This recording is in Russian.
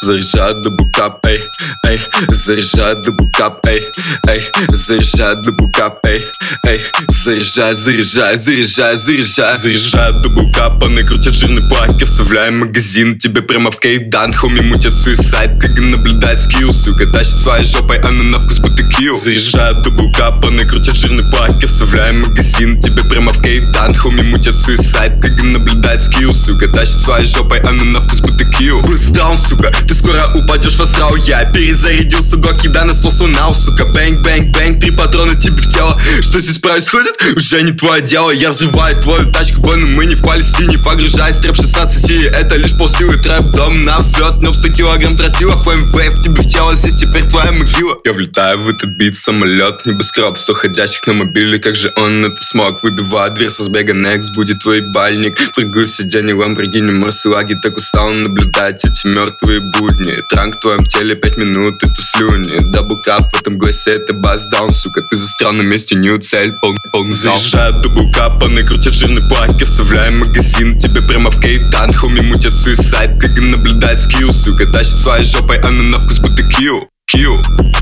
Заряжает дабл-кап, эй, эй. Заряжает дабл-кап, эй, эй. Заряжает дабл-кап, эй, эй. Заряжай, заряжай, заряжай, заряжай. Заряжает дабл-кап, они крутят жирный паки. Вставляем магазин, тебе прямо в кейдан. Хоми мутят суицид, как наблюдать скилл. Сука, тащит своей жопой, она на вкус будто килл. Заряжает дабл-кап, они крутят жирный паки. Вставляем магазин, тебе прямо в кейдан. Хоми мутят суицид, как наблюдать скилл. Сука, тащит своей жопой, она на вкус будто килл. Boost down, сука, ты скоро упадешь в астрал. Я перезарядил сугоки, да наслался нау, сука. Бэнг, бэнг, бэнг, 3 патрона тебе в тело. Что здесь происходит? Уже не твое дело. Я взрываю твою тачку, бой, но мы не в Палестине. Погружаясь, трэп 16, это лишь полсилы. Трэп дом на взлет, нёб 100 килограмм тротила. Флейм-вейв тебе в тело, здесь теперь твоя могила. Я влетаю в этот бит, самолет, небоскреб, 100 ходящих на мобиле. Как же он это смог? Выбиваю дверь со сбега, next будет твой бальник. Прыгаю в сиденье Ламборгини, Марселаги. Так устал наблюдать эти мертвые будни. Транк в твоем теле 5 минут, это слюни. Даблкап в этом голосе, это бас-даун, сука. Ты застрял на месте, нью цель, полный зал. Заезжают даблкап, они крутят жирный паки. Вставляем магазин, тебе прямо в кейдан. Хоми мутят суицид, как наблюдать скилл, сука. Тащит своей жопой, она на вкус будто килл.